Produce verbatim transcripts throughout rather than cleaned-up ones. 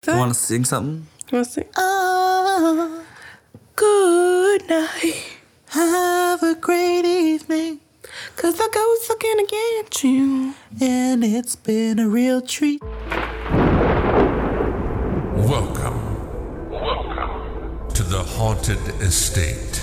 that? You want to sing something? You want to sing? Oh, good night. Have a great evening. Cause the ghosts looking to get you. And it's been a real treat. Welcome. Welcome to the Haunted Estate.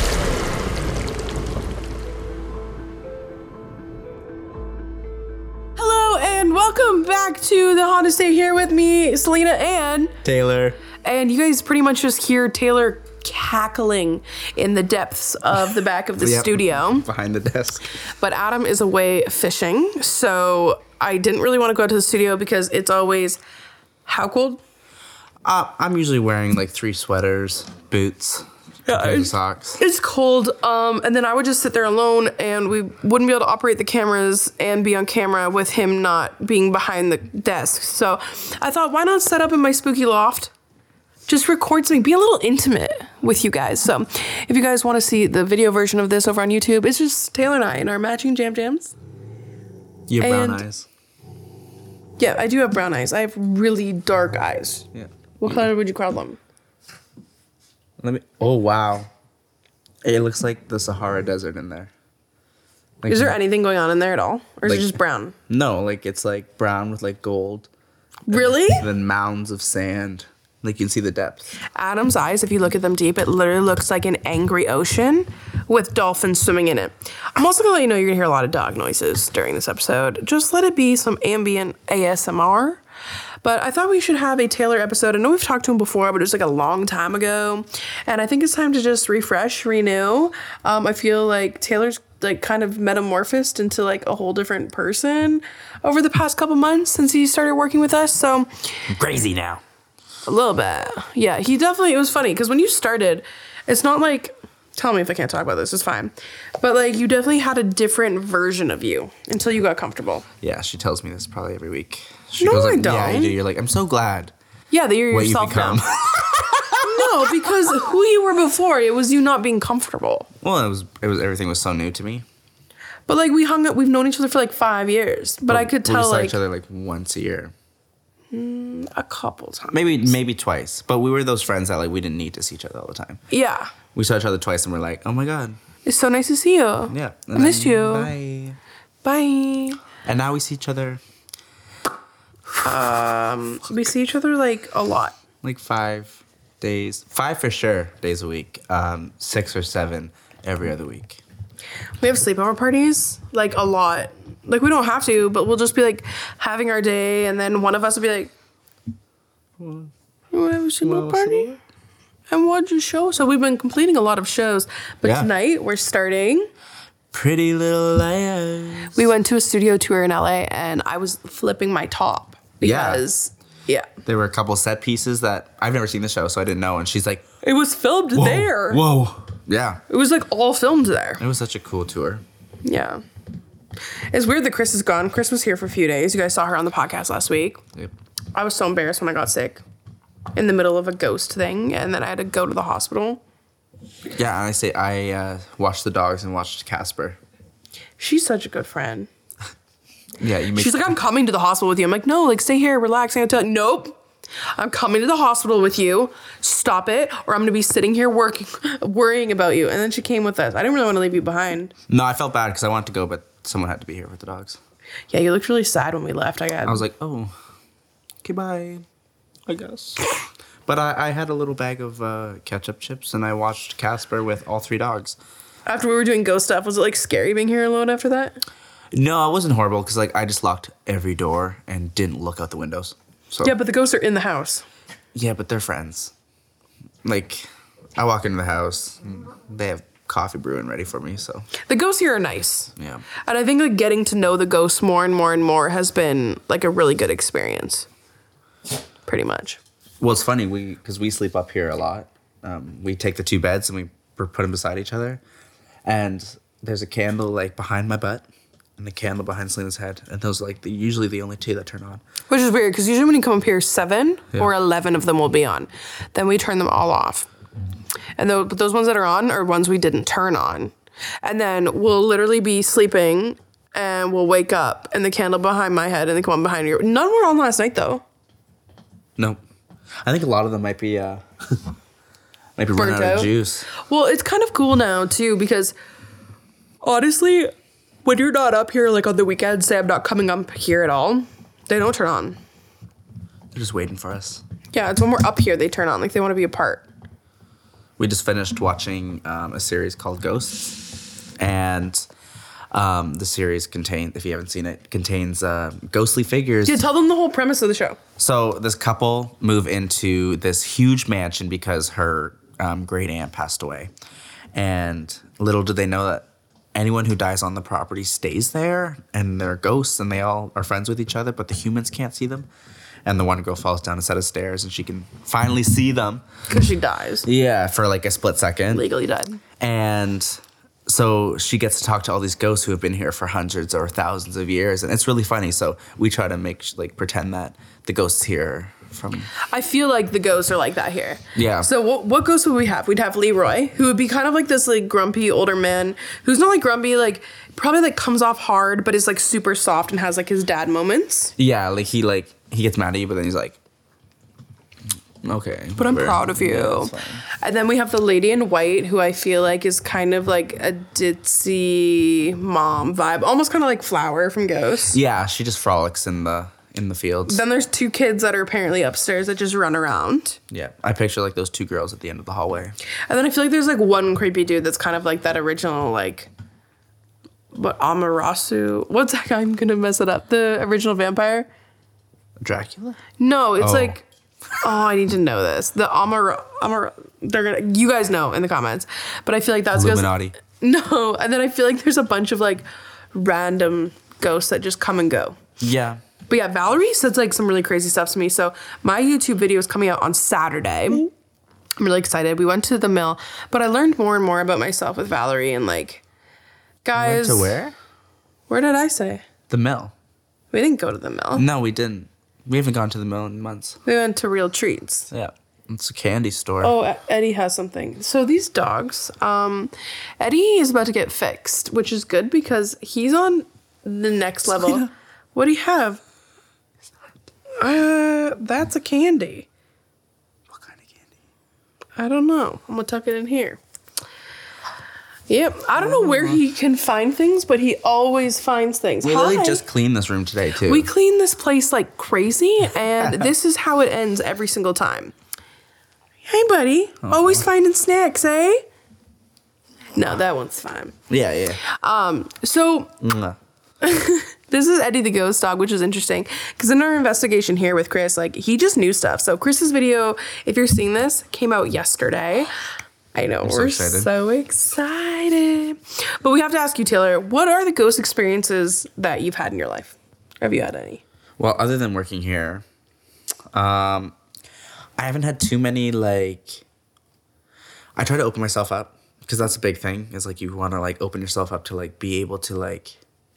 Hello and welcome back to the Haunted Estate. Here with me, Selena and Taylor. And you guys pretty much just hear Taylor cackling in the depths of the back of the Yep. studio. Behind the desk. But Adam is away fishing, so I didn't really want to go to the studio because it's always how cold? Uh, I'm usually wearing like three sweaters, boots, Yeah, pairs of it's- socks. It's cold, um, and then I would just sit there alone, and we wouldn't be able to operate the cameras and be on camera with him not being behind the desk. So I thought, why not set up in my spooky loft? Just record something, be a little intimate with you guys. So if you guys want to see the video version of this over on YouTube, it's just Taylor and I in our matching jam jams. You have brown and- eyes. Yeah, I do have brown eyes. I have really dark eyes. Yeah. What color would you call them? Let me. Oh wow. It looks like the Sahara Desert in there. Like, Is there anything going on in there at all? Or is Like- it just brown? No, like it's like brown with like gold. Really? And then mounds of sand. Like you can see the depth. Adam's eyes, if you look at them deep, it literally looks like an angry ocean with dolphins swimming in it. I'm also gonna let you know you're gonna hear a lot of dog noises during this episode. Just let it be some ambient A S M R. But I thought we should have a Taylor episode. I know we've talked to him before, but it was like a long time ago. And I think it's time to just refresh, renew. Um, I feel like Taylor's like kind of metamorphosed into like a whole different person over the past couple months since he started working with us. So I'm crazy now. a little bit. Yeah, he definitely, it was funny because when you started, it's not like, tell me if I can't talk about this, it's fine. But like you definitely had a different version of you until you got comfortable. Yeah, she tells me this probably every week. She No, goes I like, don't. Yeah, you do. You're like, I'm so glad Yeah, that you're what you yourself now. become. No, because who you were before, it was you not being comfortable. Well, it was it was everything was so new to me. But like we hung up, we've known each other for like five years. But, I could we tell saw like each other like once a year, a couple times. maybe maybe twice. But we were those friends that like we didn't need to see each other all the time. Yeah. We saw each other twice and we're like, oh my god, It's so nice to see you. yeah, I missed you. Bye. Bye. And now we see each other We see each other like a lot. like five days, five for sure days a week, um, six or seven every other week. We have sleepover parties, like a lot. Like we don't have to, but we'll just be like having our day, and then one of us will be like, "You want to have a sleepover party and watch a show?" So we've been completing a lot of shows, but Yeah. tonight we're starting. Pretty Little Liars. We went to a studio tour in L A, and I was flipping my top Yeah. because yeah, There were a couple set pieces that I've never seen the show, so I didn't know. And she's like, it was filmed whoa, there. Whoa. Yeah. It was like all filmed there. It was such a cool tour. Yeah. It's weird that Chris is gone. Chris was here for a few days. You guys saw her on the podcast last week. Yep. I was so embarrassed when I got sick in the middle of a ghost thing, and then I had to go to the hospital. Yeah, and I say I uh, watched the dogs and watched Casper. She's such a good friend. Yeah, you make She's like, I'm coming to the hospital with you. I'm like, no, like, stay here, relax. I'm tell nope. I'm coming to the hospital with you. Stop it, or I'm going to be sitting here working, worrying about you. And then she came with us. I didn't really want to leave you behind. No, I felt bad because I wanted to go, but someone had to be here with the dogs. Yeah, you looked really sad when we left. I got. I was like, oh, okay, bye, I guess. But I, I had a little bag of uh, ketchup chips, and I watched Casper with all three dogs. After we were doing ghost stuff, was it like scary being here alone after that? No, it wasn't horrible because like I just locked every door and didn't look out the windows. So Yeah, but the ghosts are in the house. yeah, but they're friends. Like I walk into the house, and they have coffee brewing ready for me. So The ghosts here are nice. yeah, And I think like getting to know the ghosts more and more and more has been like a really good experience. Pretty much. well, it's funny we because we sleep up here a lot. Um, we take the two beds and we put them beside each other, and there's a candle like behind my butt. And the candle behind Selena's head, and those are like the, usually the only two that turn on. Which is weird because usually when you come up here, seven Yeah. or eleven of them will be on. Then we turn them all off. And though, but those ones that are on are ones we didn't turn on. And then we'll literally be sleeping and we'll wake up and the candle behind my head and the one behind your. None were on last night though. No, I think a lot of them might be uh, might be running Burnt out of out? juice. Well, it's kind of cool now too because honestly, when you're not up here like on the weekends, say I'm not coming up here at all, they don't turn on. They're just waiting for us. Yeah, it's when we're up here they turn on. Like they want to be a part. We just finished watching um, a series called Ghosts, and um, the series contains, if you haven't seen it, contains uh, ghostly figures. Yeah, tell them the whole premise of the show. So this couple move into this huge mansion because her um, great aunt passed away, and little did they know that anyone who dies on the property stays there, and they're ghosts, and they all are friends with each other, but the humans can't see them. And the one girl falls down a set of stairs, and she can finally see them. Because she dies. Yeah, for like a split second. Legally died. And so she gets to talk to all these ghosts who have been here for hundreds or thousands of years, and it's really funny. So we try to make like pretend that the ghosts here from. I feel like the ghosts are like that here. Yeah. So what what ghosts would we have? We'd have Leroy, who would be kind of like this like grumpy older man who's not like grumpy, like probably like comes off hard, but is like super soft and has like his dad moments. Yeah, like he like he gets mad at you, but then he's like, okay. But I'm whatever. proud of you. Yeah, that's fine. And then we have the lady in white, who I feel like is kind of like a ditzy mom vibe, almost kind of like Flower from Ghosts. Yeah, she just frolics in the in the fields. Then there's two kids that are apparently upstairs that just run around. Yeah, I picture like those two girls at the end of the hallway. And then I feel like there's like one creepy dude that's kind of like that original like, what, Amaterasu? What's that guy? I'm gonna mess it up. The original vampire? Dracula? No, it's Oh. like, oh, I need to know this. The Amar, Amar, they're gonna, you guys know in the comments. But I feel like that's Illuminati. No, and then I feel like there's a bunch of like random ghosts that just come and go. Yeah. But yeah, Valerie says like some really crazy stuff to me. So my YouTube video is coming out on Saturday. I'm really excited. We went to the mill, but I learned more and more about myself with Valerie and like, guys. Went to where? Where did I say? The mill. We didn't go to the mill. No, we didn't. We haven't gone to the mill in months. We went to Real Treats. Yeah. It's a candy store. Oh, E- Eddie has something. So these dogs, um, Eddie is about to get fixed, which is good because he's on the next level. Selena. What do you have? Uh, that's a candy. What kind of candy? I don't know. I'm gonna tuck it in here. Yep. I don't know where he can find things, but he always finds things. We literally Hi. just cleaned this room today, too. We clean this place like crazy, and this is how it ends every single time. Hey, buddy. Always finding snacks, eh? No, that one's fine. Yeah, yeah. Um, so Mwah. this is Eddie the Ghost Dog, which is interesting because in our investigation here with Chris, like he just knew stuff. So Chris's video, if you're seeing this, came out yesterday. I know, so we're excited. so excited. But we have to ask you, Taylor, what are the ghost experiences that you've had in your life? Have you had any? Well, other than working here, um, I haven't had too many, like, I try to open myself up because that's a big thing. Is like you want to like open yourself up to like be able to like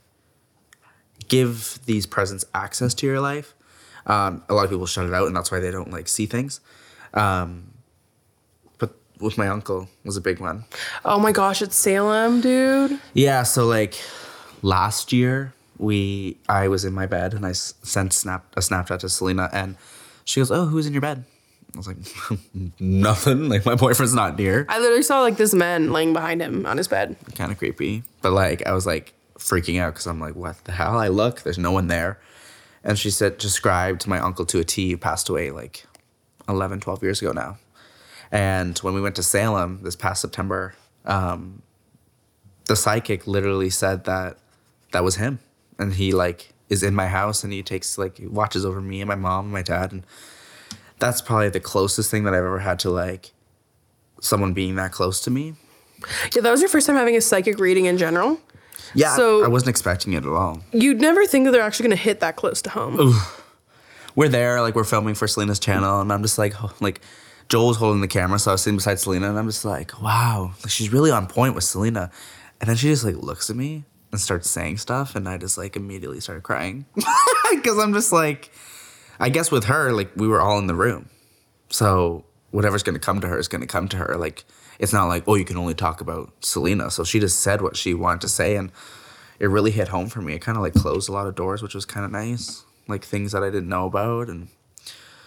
give these presents access to your life. Um, a lot of people shut it out, and that's why they don't like see things. Um, but with my uncle was a big one. Oh my gosh, it's Salem, dude. Yeah, so like last year we I was in my bed and I s- sent snap a Snapchat to Selena and she goes, "Oh, who's in your bed?" I was like, "Nothing. Like my boyfriend's not near." I literally saw like this man laying behind him on his bed. Kind of creepy, but like I was like freaking out because I'm like, "What the hell?" I look, there's no one there, and she said described my uncle to a T who passed away like eleven, twelve years ago now. And when we went to Salem this past September, um, the psychic literally said that that was him. And he like is in my house and he takes like he watches over me and my mom and my dad. And that's probably the closest thing that I've ever had to like someone being that close to me. Yeah, that was your first time having a psychic reading in general. Yeah, So- I wasn't expecting it at all. You'd never think that they're actually going to hit that close to home. We're there, like we're filming for Selena's channel, and I'm just like, ho- like Joel was holding the camera, so I was sitting beside Selena, and I'm just like, wow, like, she's really on point with Selena. And then she just like looks at me and starts saying stuff, and I just like immediately started crying because I'm just like, I guess with her, like we were all in the room, so whatever's gonna come to her is gonna come to her. Like it's not like, oh, you can only talk about Selena. So she just said what she wanted to say, and it really hit home for me. It kind of like closed a lot of doors, which was kind of nice. Like things that I didn't know about, and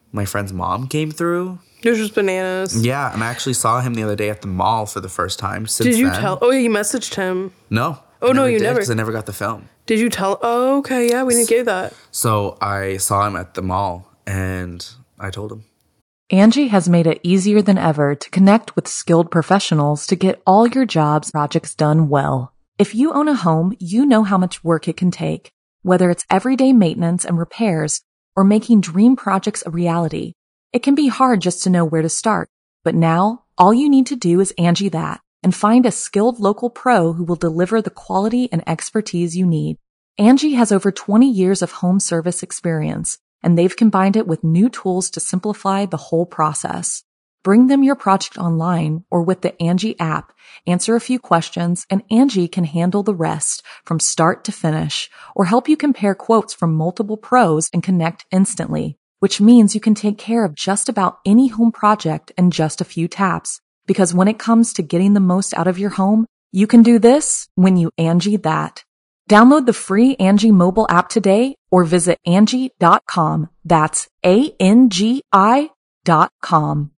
my friend's mom came through. It was just bananas. Yeah, and I actually saw him the other day at the mall for the first time since Did you then. tell? Oh, yeah, you messaged him. No. Oh, I no, you did, never. Because I never got the film. Did you tell? Oh, okay, yeah, we didn't get that. So I saw him at the mall, and I told him. Angie has made it easier than ever to connect with skilled professionals to get all your jobs projects done well. If you own a home, you know how much work it can take, whether it's everyday maintenance and repairs or making dream projects a reality. It can be hard just to know where to start, but now all you need to do is Angie that and find a skilled local pro who will deliver the quality and expertise you need. Angie has over twenty years of home service experience, and they've combined it with new tools to simplify the whole process. Bring them your project online or with the Angie app, answer a few questions, and Angie can handle the rest from start to finish, or help you compare quotes from multiple pros and connect instantly, which means you can take care of just about any home project in just a few taps. Because when it comes to getting the most out of your home, you can do this when you Angie that. Download the free Angie mobile app today or visit Angie dot com. That's A N G I dot com.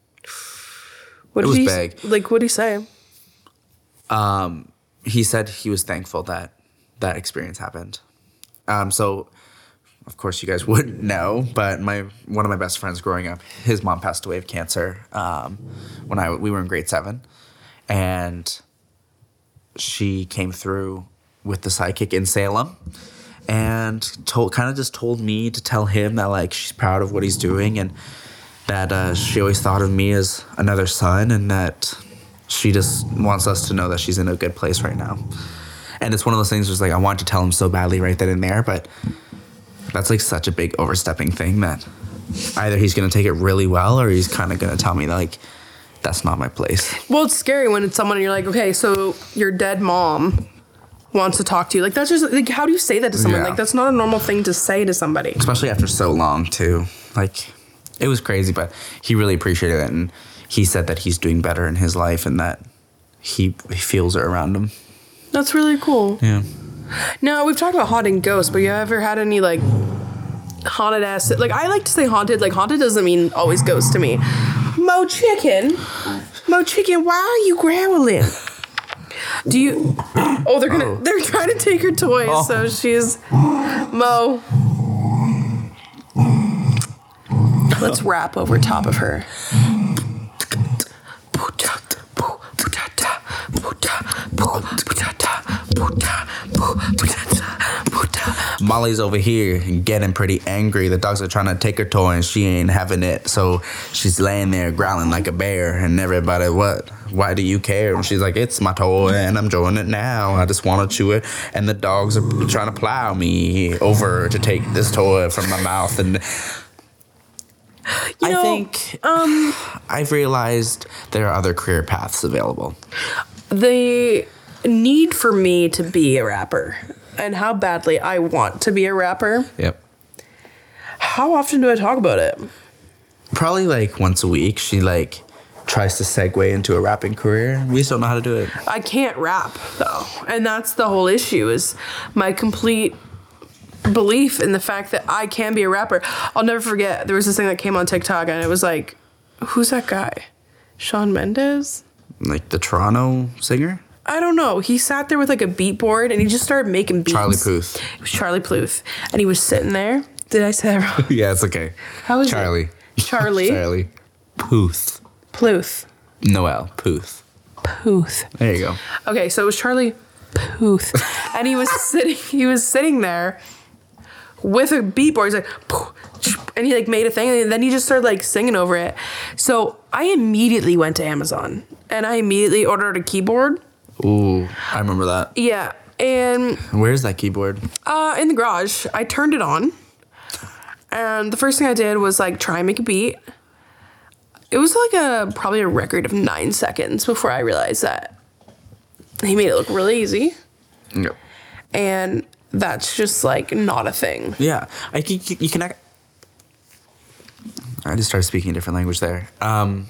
What It did was he big. Like, what did he say? Um, he said he was thankful that that experience happened. Um, so, of course, you guys wouldn't know, but my one of my best friends growing up, his mom passed away of cancer um, when I we were in grade seven, and she came through with the psychic in Salem, and told kind of just told me to tell him that like she's proud of what he's doing and that uh, she always thought of me as another son, and that she just wants us to know that she's in a good place right now. And it's one of those things where it's like I wanted to tell him so badly right then and there, but that's like such a big overstepping thing that either he's going to take it really well or he's kind of going to tell me like that's not my place. Well, it's scary when it's someone and you're like, okay, so your dead mom wants to talk to you. Like, that's just, like, how do you say that to someone? Yeah. Like, that's not a normal thing to say to somebody. Especially after so long, too. Like, it was crazy, but he really appreciated it. And he said that he's doing better in his life and that he, he feels her around him. That's really cool. Yeah. Now, we've talked about haunted ghosts, but you ever had any, like, haunted ass... Like, I like to say haunted. Like, haunted doesn't mean always ghost to me. Mo Chicken. Mo Chicken, why are you growling? Do you... Oh, they're gonna... They're trying to take her toys, Oh. so she's... Mo. Let's rap over top of her. Molly's over here and getting pretty angry. The dogs are trying to take her toy and she ain't having it. So she's laying there growling like a bear. And everybody, what? Why do you care? And she's like, it's my toy and I'm enjoying it now. I just want to chew it. And the dogs are trying to plow me over to take this toy from my mouth. And You I know, think um, I've realized there are other career paths available. the need for me to be a rapper and how badly I want to be a rapper. Yep. How often do I talk about it? Probably like once a week. She like tries to segue into a rapping career. We just don't know how to do it. I can't rap though, and that's the whole issue. Is my complete belief in the fact that I can be a rapper. I'll never forget. There was this thing that came on TikTok, and it was like, "Who's that guy? Shawn Mendes?" Like the Toronto singer? I don't know. He sat there with like a beat board, and he just started making beats. Charlie Puth. It was Charlie Puth, and he was sitting there. Did I say that wrong? Yeah, it's okay. How is it? Charlie. Charlie Charlie. Puth. Pluth. Noel. Puth. Puth. There you go. Okay, so it was Charlie Puth, and he was sitting. He was sitting there with a beatboard. He's like, "Pooh," and he like made a thing, and then he just started like singing over it. So I immediately went to Amazon, and I immediately ordered a keyboard. Ooh, I remember that. Yeah, and Where's that keyboard? uh, in the garage, I turned it on, and the first thing I did was like try and make a beat. It was like a probably a record of nine seconds before I realized that he made it look really easy, Yep. and that's just like not a thing. Yeah, I can, you can. ac- I just started speaking a different language there. Um,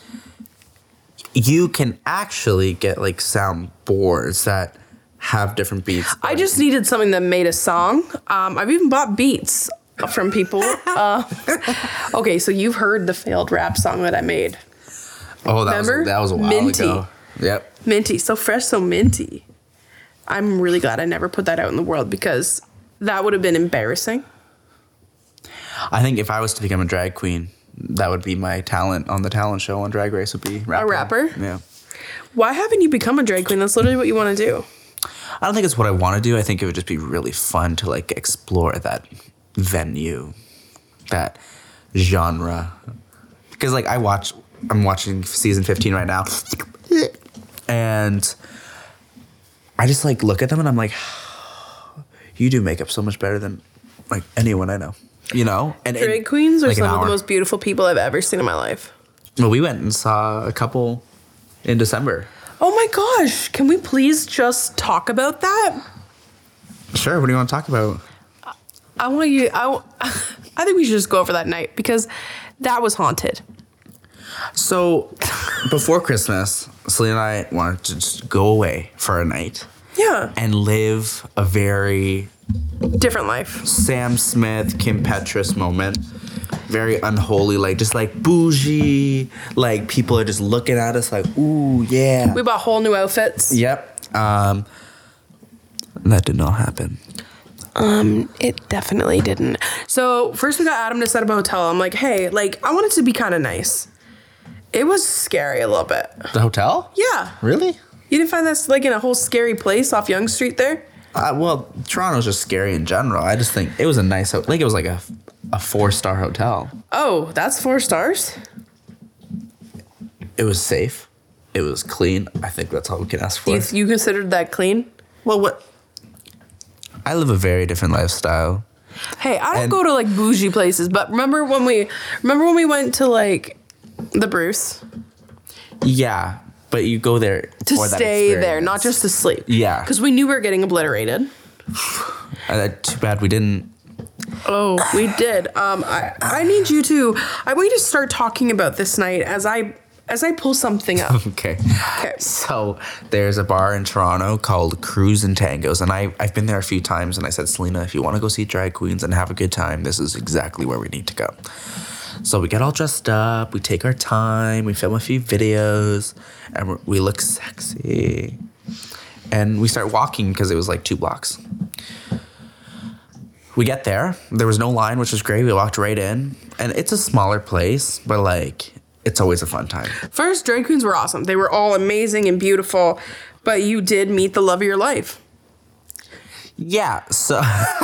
you can actually get like sound boards that have different beats. I just needed something that made a song. Um, I've even bought beats from people. Uh, okay, so you've heard the failed rap song that I made. Oh, that Remember? was that was a while Minty. ago. Yep. Minty, so fresh, so minty. I'm really glad I never put that out in the world because that would have been embarrassing. I think if I was to become a drag queen, that would be my talent on the talent show on Drag Race would be rapping. A rapper? Yeah. Why haven't you become a drag queen? That's literally what you want to do. I don't think it's what I want to do. I think it would just be really fun to like explore that venue, that genre. Because like I watch, I'm watching season fifteen right now, and I just like look at them and I'm like, you do makeup so much better than like anyone I know. You know, and Drag and, queens are like, an some of the hour. most beautiful people I've ever seen in my life. Well, we went and saw a couple in December. Oh my gosh, can we please just talk about that? Sure. What do you want to talk about? I want you, I, w- I think we should just go over that night because that was haunted. So, before Christmas, Selena and I wanted to just go away for a night Yeah, and live a very different life. Sam Smith, Kim Petras moment. Very unholy, like just like bougie. Like people are just looking at us like, ooh, yeah. We bought whole new outfits. Yep. Um, that did not happen. Um, it definitely didn't. So first we got Adam to set up a hotel. I'm like, hey, like I want it to be kind of nice. It was scary a little bit. The hotel? Yeah. Really? You didn't find that's like in a whole scary place off Yonge Street there? Uh, well, Toronto's just scary in general. I just think it was a nice, ho- like it was like a, a four star hotel. Oh, that's four stars? It was safe. It was clean. I think that's all we can ask for. You, you considered that clean? Well, what? I live a very different lifestyle. Hey, I don't And- go to like bougie places, but remember when we remember when we went to like the Bruce Yeah, but you go there to for that stay there, experience. not just to sleep. Yeah. because we knew we were getting obliterated. Uh, too bad we didn't. Oh, we did. Um, I I need you to. I want you to start talking about this night as I as I pull something up. Okay. Okay. So there's a bar in Toronto called Cruise and Tangos, and I I've been there a few times, and I said, Selena, if you want to go see drag queens and have a good time, this is exactly where we need to go. So we get all dressed up, we take our time, we film a few videos, and we're, we look sexy. And we start walking because it was like two blocks. We get there. There was no line, which was great. We walked right in. And it's a smaller place, but like, it's always a fun time. First, drag queens were awesome. They were all amazing and beautiful, but you did meet the love of your life. Yeah, so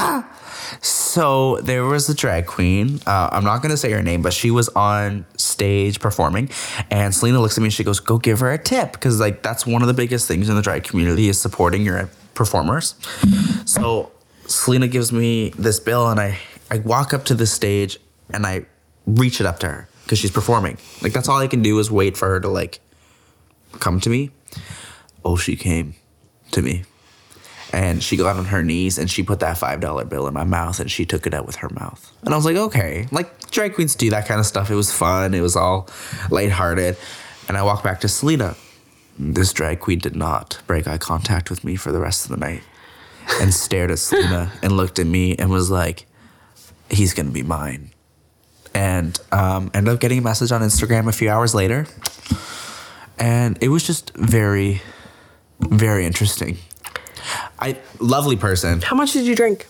so there was a drag queen. Uh, I'm not gonna say her name, but she was on stage performing, and Selena looks at me and she goes, "Go give her a tip," because like that's one of the biggest things in the drag community is supporting your performers. So Selena gives me this bill, and I I walk up to the stage and I reach it up to her because she's performing. Like that's all I can do is wait for her to like come to me. Oh, she came to me. And she got on her knees and she put that five dollar bill in my mouth and she took it out with her mouth. And I was like, okay. Like, drag queens do that kind of stuff. It was fun. It was all lighthearted. And I walked back to Selena. This drag queen did not break eye contact with me for the rest of the night and stared at Selena and looked at me and was like, he's going to be mine. And um, ended up getting a message on Instagram a few hours later. And it was just very, very interesting. I lovely person. How much did you drink?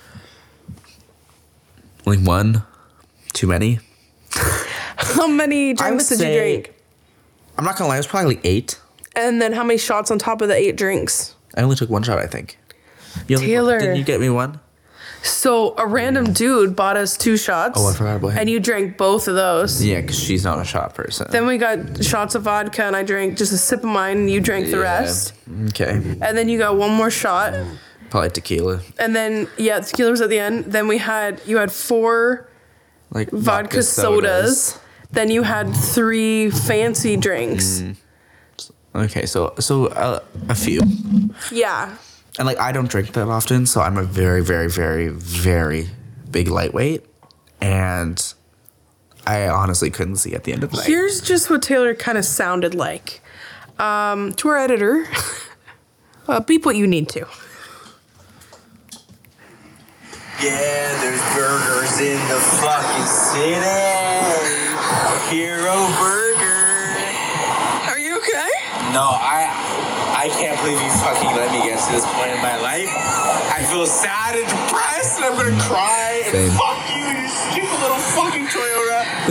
Like one, too many. How many would drinks did say- you drink? I'm not gonna lie, it was probably like eight. And then how many shots on top of the eight drinks? I only took one shot, I think. You only- Taylor. didn't you get me one? So a random dude bought us two shots. Oh, I forgot about him. And you drank both of those. Yeah, because she's not a shot person. Then we got shots of vodka, and I drank just a sip of mine, and you drank the Yeah. rest. Okay. And then you got one more shot, Probably tequila. and then yeah, tequila was at the end. Then we had you had four Like vodka, sodas. Then you had three fancy drinks. Mm. Okay, so so uh, a few. Yeah. And like I don't drink that often, so I'm a very, very, very, very big lightweight. And I honestly couldn't see at the end of the night. Here's just what Taylor kind of sounded like. Um, to our editor, uh, beep what you need to. Yeah, there's burgers in the fucking city. Hero Burger. Are you okay? No, I I can't believe you fucking let me get to this point in my life. I feel sad and depressed and I'm gonna cry. And Same. fuck you, you stupid little fucking Toyota.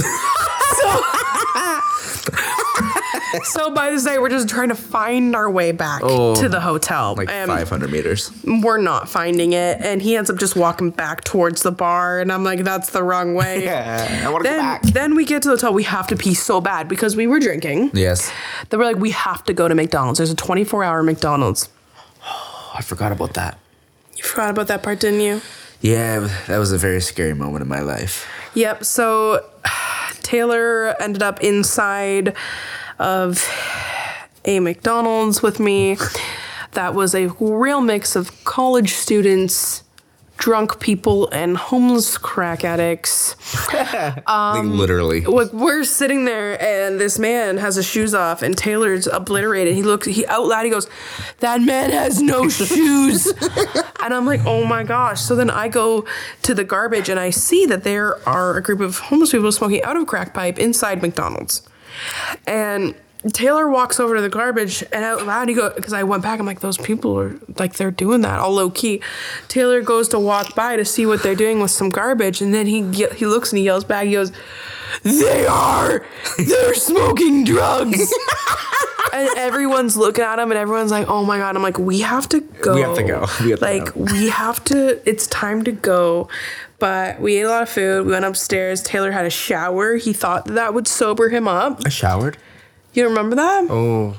So by this day, we're just trying to find our way back Oh, to the hotel. Like and five hundred meters. we're not finding it. And he ends up just walking back towards the bar. And I'm like, that's the wrong way. Yeah, I want to go Then, back. then we get to the hotel. We have to pee so bad because we were drinking. Yes. Then we're like, we have to go to McDonald's. There's a twenty-four hour McDonald's. Oh, I forgot about that. You forgot about that part, didn't you? Yeah, that was a very scary moment in my life. Yep. So Taylor ended up inside of a McDonald's with me. That was a real mix of college students, drunk people, and homeless crack addicts. like literally. Like we're sitting there, and this man has his shoes off, and Taylor's obliterated. He looks, he out loud, he goes, "That man has no shoes." And I'm like, oh my gosh. So then I go to the garbage, and I see that there are a group of homeless people smoking out of a crack pipe inside McDonald's. And Taylor walks over to the garbage, and out loud he goes, because I went back, I'm like, those people are like, they're doing that all low key. Taylor goes to walk by to see what they're doing with some garbage, and then he ye- he looks and he yells back, he goes, "They are, they're smoking drugs." And everyone's looking at him, and everyone's like, oh my God. I'm like, we have to go. We have to go. We have to like, go. we have to, it's time to go. But we ate a lot of food. We went upstairs. Taylor had a shower. He thought that would sober him up. I showered. You don't remember that? Oh.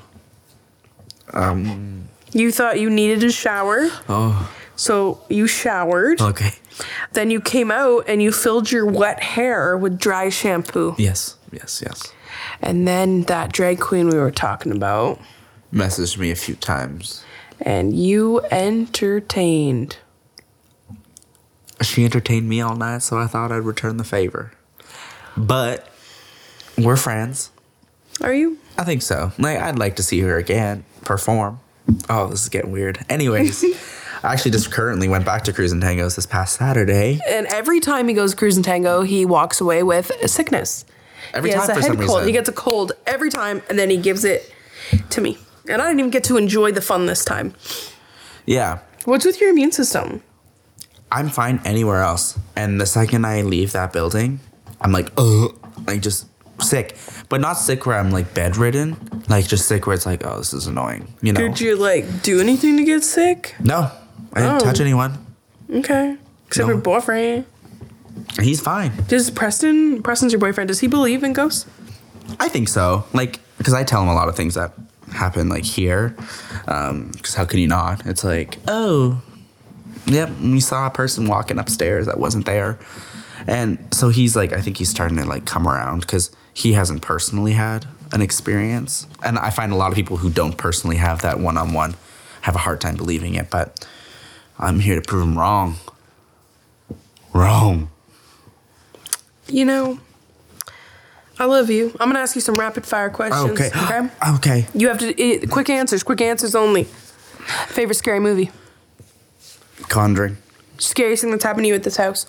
Um. You thought you needed a shower. Oh. So you showered. Okay. Then you came out and you filled your wet hair with dry shampoo. Yes. Yes. Yes. And then that drag queen we were talking about. Messaged me a few times. And you entertained. She entertained me all night, so I thought I'd return the favor. But we're friends. Are you? I think so. Like, I'd like to see her again perform. Oh, this is getting weird. Anyways, I actually just currently went back to Cruise and Tangos this past Saturday. And every time he goes cruise and tango, he walks away with a sickness. Every he time has a for head some cold. reason. He gets a cold every time, and then he gives it to me. And I didn't even get to enjoy the fun this time. Yeah. What's with your immune system? I'm fine anywhere else. And the second I leave that building, I'm like, ugh, like just sick. But not sick where I'm like bedridden. Like just sick where it's like, oh, this is annoying. You know? Did you like do anything to get sick? No. I didn't Oh. touch anyone. Okay. Except No. for boyfriend. He's fine. Does Preston, Preston's your boyfriend, does he believe in ghosts? I think so. Like, because I tell him a lot of things that happen like here. Um, because how can you not? It's like, oh, yep, we saw a person walking upstairs that wasn't there. And so he's like, I think he's starting to like come around because he hasn't personally had an experience. And I find a lot of people who don't personally have that one-on-one have a hard time believing it. But I'm here to prove him wrong. Wrong. You know, I love you. I'm going to ask you some rapid fire questions. Okay. Okay. Okay. You have to, eh, quick answers, quick answers only. Favorite scary movie? Conjuring. Scariest thing that's happened to you at this house?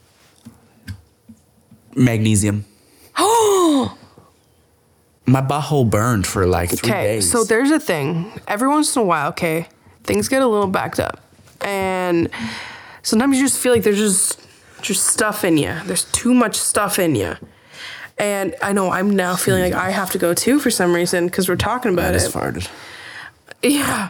Magnesium. Oh! My butthole burned for like three Okay, days. so there's a thing. Every once in a while, okay, things get a little backed up. And sometimes you just feel like there's just just stuff in you. There's too much stuff in you. And I know I'm now feeling like I have to go too for some reason because we're talking about I just it. farted. Yeah.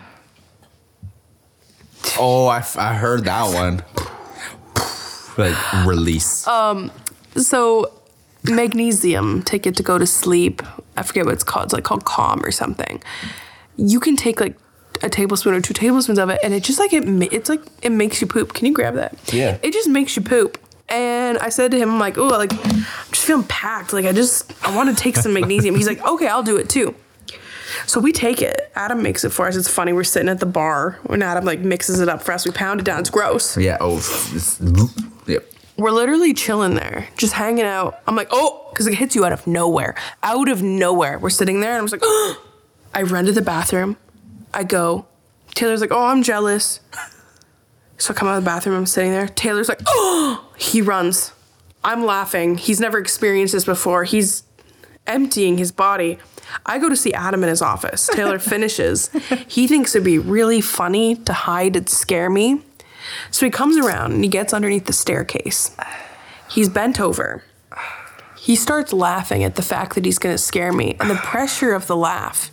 Oh, I, f- I heard that one. Like release. Um, so magnesium, take it to go to sleep. I forget what it's called. It's like called Calm or something. You can take like a tablespoon or two tablespoons of it, and it just like it. ma- It's like it makes you poop. Can you grab that? Yeah. It just makes you poop. And I said to him, I'm like, oh, like I'm just feeling packed. Like I just I want to take some magnesium. He's like, okay, I'll do it too. So we take it. Adam makes it for us. It's funny. We're sitting at the bar when Adam like mixes it up for us. We pound it down. It's gross. yeah. Oh. It's, yep. We're literally chilling there, just hanging out. I'm like, oh, because it hits you out of nowhere. Out of nowhere. We're sitting there, and I'm just like, oh. I run to the bathroom. I go. Taylor's like, oh, I'm jealous. So I come out of the bathroom, I'm sitting there. Taylor's like, oh, he runs. I'm laughing. He's never experienced this before. He's emptying his body. I go to see Adam in his office. Taylor finishes. He thinks it'd be really funny to hide and scare me. So he comes around and he gets underneath the staircase. He's bent over. He starts laughing at the fact that he's going to scare me. And the pressure of the laugh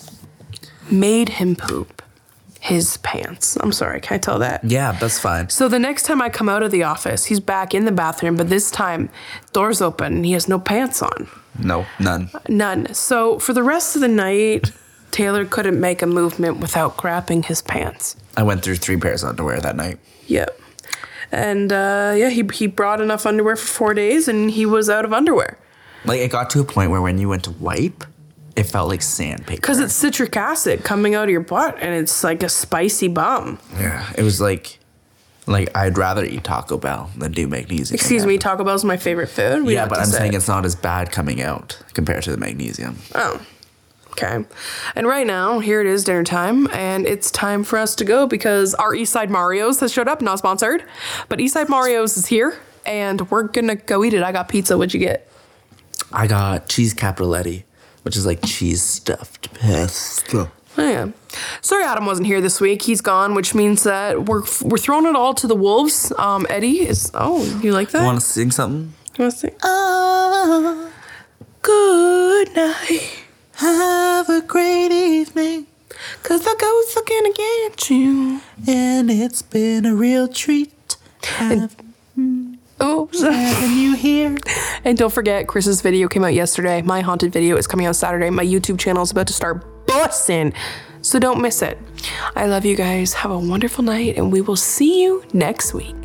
made him poop his pants. I'm sorry, can I tell that? Yeah, that's fine. So the next time I come out of the office, he's back in the bathroom, but this time, door's open and he has no pants on. No, none. None. So for the rest of the night, Taylor couldn't make a movement without grabbing his pants. I went through three pairs of underwear that night. Yep. And uh, yeah, he he brought enough underwear for four days and he was out of underwear. Like, it got to a point where when you went to wipe, it felt like sandpaper. Because it's citric acid coming out of your butt and it's like a spicy bum. Yeah, it was like, like I'd rather eat Taco Bell than do magnesium. Excuse me, Taco Bell's my favorite food. We yeah, have but to I'm say. saying it's not as bad coming out compared to the magnesium. Oh, okay. And right now, here it is dinner time, and it's time for us to go because our Eastside Mario's has showed up, not sponsored, but Eastside Mario's is here, and we're gonna go eat it. I got pizza. What'd you get? I got cheese cappelletti, which is like cheese stuffed pasta. Oh, yeah. Sorry Adam wasn't here this week. He's gone, which means that we're we're throwing it all to the wolves. Um, Eddie is... Oh, you like that? You want to sing something? You want to sing? Oh, good night. Have a great evening. Cause the ghosts are gonna get you. And it's been a real treat. Have, Oh, having you here. And don't forget, Chris's video came out yesterday. My haunted video is coming out Saturday. My YouTube channel is about to start busting, so don't miss it. I love you guys. Have a wonderful night, and we will see you next week.